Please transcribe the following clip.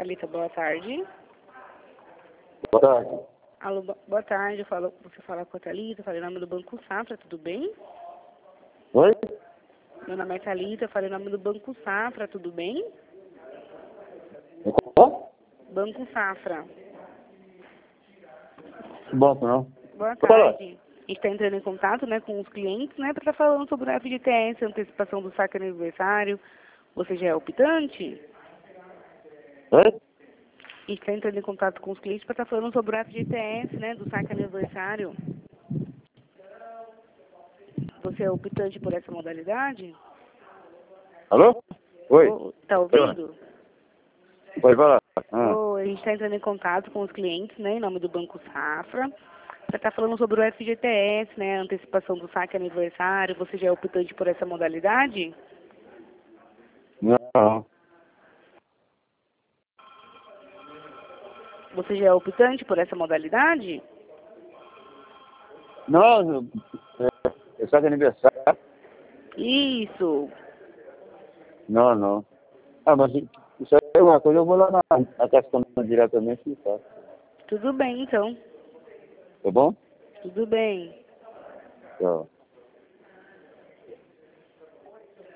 Thalita, boa tarde. Boa tarde. Alô, boa tarde. Você fala com a Thalita, falei em nome do Banco Safra, tudo bem? Oi? Meu nome é Thalita, falei em nome do Banco Safra, tudo bem? Qual? Banco Safra. Banco, não. Boa Fala. tarde. A gente está entrando em contato, né, com os clientes, né, para estar falando sobre o FGTS, antecipação do saque aniversário. Você já é optante? Oi? A gente está entrando em contato com os clientes para estar falando sobre o FGTS, né, do saque aniversário. Você é optante por essa modalidade? Alô? Oi? Tá ouvindo? Pode falar. A gente está entrando em contato com os clientes, né, em nome do Banco Safra, para estar falando sobre o FGTS, né, antecipação do saque aniversário. Você já é optante por essa modalidade? Não. Você já é optante por essa modalidade? Não, é só de aniversário. Isso. Não. Mas isso aí é uma coisa, eu vou lá na Caixa Econômica diretamente e faço. Tudo bem, então. Tá bom? Tudo bem. Tchau.